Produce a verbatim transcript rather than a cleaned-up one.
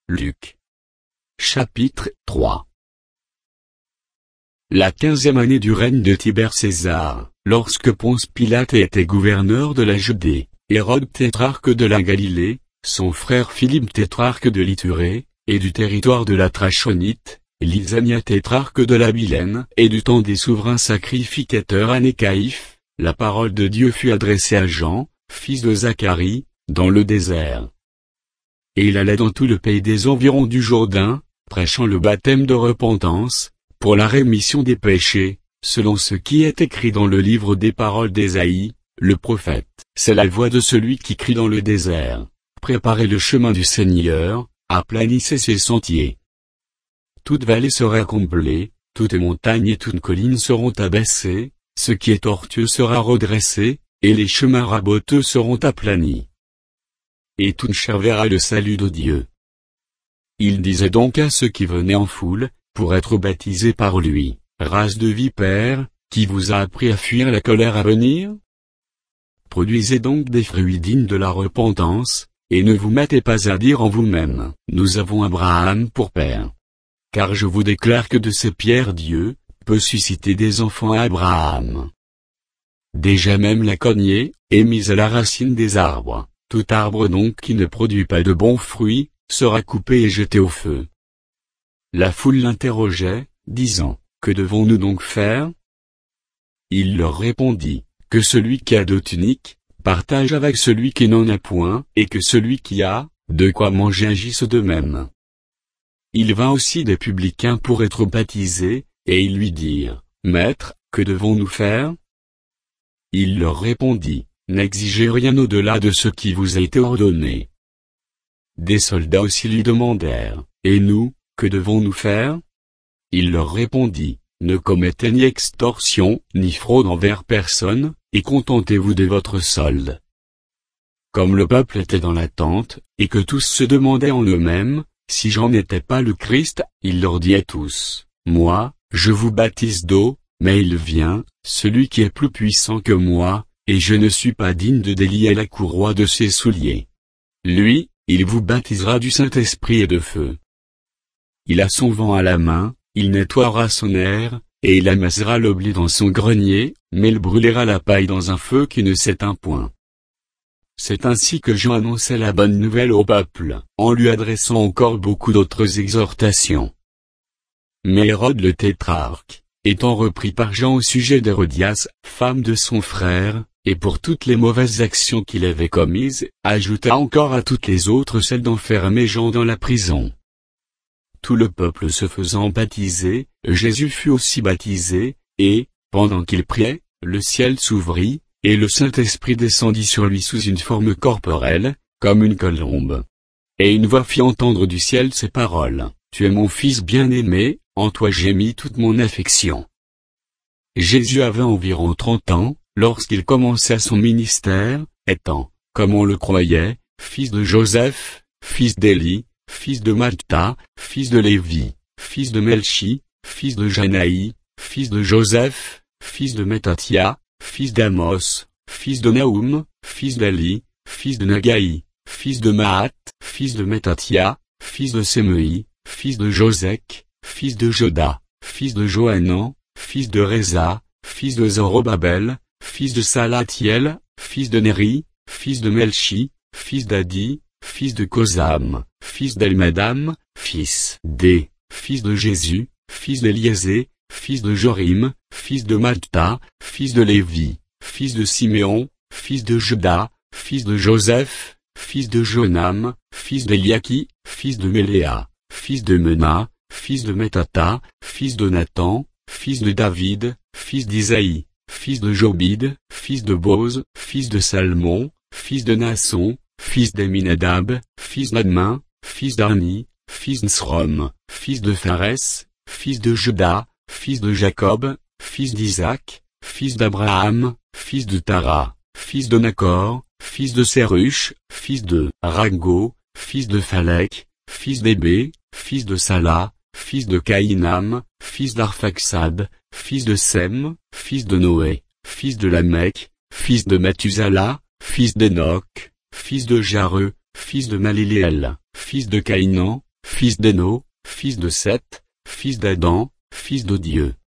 Luc. Chapitre trois. La quinzième année du règne de Tibère César, lorsque Ponce Pilate était gouverneur de la Judée, Hérode tétrarque de la Galilée, son frère Philippe tétrarque de l'Ithurée, et du territoire de la Trachonite, Lysania tétrarque de la Bilène, et du temps des souverains sacrificateurs Anne et Caïphe, la parole de Dieu fut adressée à Jean, fils de Zacharie, dans le désert. Et il allait dans tout le pays des environs du Jourdain, prêchant le baptême de repentance, pour la rémission des péchés, selon ce qui est écrit dans le livre des paroles d'Ésaïe, le prophète. C'est la voix de celui qui crie dans le désert. Préparez le chemin du Seigneur, aplanissez ses sentiers. Toute vallée sera comblée, toutes montagnes et toutes collines seront abaissées, ce qui est tortueux sera redressé, et les chemins raboteux seront aplanis. Et toute chair verra le salut de Dieu. Il disait donc à ceux qui venaient en foule, pour être baptisés par lui, race de vipères, qui vous a appris à fuir la colère à venir? Produisez donc des fruits dignes de la repentance, et ne vous mettez pas à dire en vous-même, nous avons Abraham pour père. Car je vous déclare que de ces pierres Dieu peut susciter des enfants à Abraham. Déjà même la cognée est mise à la racine des arbres. Tout arbre donc qui ne produit pas de bons fruits, sera coupé et jeté au feu. La foule l'interrogeait, disant, que devons-nous donc faire? Il leur répondit, que celui qui a deux tuniques, partage avec celui qui n'en a point, et que celui qui a, de quoi manger agisse de même. Il vint aussi des publicains pour être baptisés, et ils lui dirent, Maître, que devons-nous faire? Il leur répondit, n'exigez rien au-delà de ce qui vous a été ordonné. Des soldats aussi lui demandèrent, et nous, que devons-nous faire? Il leur répondit, ne commettez ni extorsion, ni fraude envers personne, et contentez-vous de votre solde. Comme le peuple était dans l'attente, et que tous se demandaient en eux-mêmes, si Jean n'était pas le Christ, il leur dit à tous, moi, je vous baptise d'eau, mais il vient, celui qui est plus puissant que moi, et je ne suis pas digne de délier la courroie de ses souliers. Lui, il vous baptisera du Saint-Esprit et de feu. Il a son vent à la main, il nettoiera son aire, et il amassera le blé dans son grenier, mais il brûlera la paille dans un feu qui ne s'éteint point. C'est ainsi que Jean annonçait la bonne nouvelle au peuple, en lui adressant encore beaucoup d'autres exhortations. Mais Hérode le tétrarque, étant repris par Jean au sujet d'Hérodias, femme de son frère, et pour toutes les mauvaises actions qu'il avait commises, ajouta encore à toutes les autres celle d'enfermer Jean dans la prison. Tout le peuple se faisant baptiser, Jésus fut aussi baptisé, et, pendant qu'il priait, le ciel s'ouvrit, et le Saint-Esprit descendit sur lui sous une forme corporelle, comme une colombe. Et une voix fit entendre du ciel ces paroles, « Tu es mon Fils bien-aimé, en toi j'ai mis toute mon affection. » Jésus avait environ trente ans, lorsqu'il commença son ministère, étant, comme on le croyait, fils de Joseph, fils d'Élie, fils de Mattha, fils de Lévi, fils de Melchi, fils de Janaï, fils de Joseph, fils de Matthathia, fils d'Amos, fils de Naoum, fils d'Ali, fils de Nagaï, fils de Mahat, fils de Matthathia, fils de Sémei, fils de Josec, fils de Joda, fils de Johanan, fils de Réza, fils de Zorobabel, fils de Salatiel, fils de Néri, fils de Melchi, fils d'Adi, fils de Kosam, fils d'Elmadam, fils d'É, fils de Jésus, fils d'Éliésée, fils de Jorim, fils de Mattha, fils de Lévi, fils de Siméon, fils de Juda, fils de Joseph, fils de Jonam, fils d'Eliaki, fils de Méléa, fils de Mena, fils de Metata, fils de Nathan, fils de David, fils d'Isaïe, fils de Jobid, fils de Boz, fils de Salmon, fils de Nasson, fils d'Aminadab, fils d'Admin, fils d'Arni, fils d'Srom, fils de Pharès, fils de Juda, fils de Jacob, fils d'Isaac, fils d'Abraham, fils de Tara, fils de Nacor, fils de Séruch, fils de Rago, fils de Phalec, fils d'Ébé, fils de Sala, fils de Caïnam, fils d'Arphaxad, fils de Sem, fils de Noé, fils de Lamech, fils de Mathusala, fils d'Enoch, fils de Jareux, fils de Maliléel, fils de Caïnan, fils d'Héno, fils de Seth, fils d'Adam, fils de Dieu.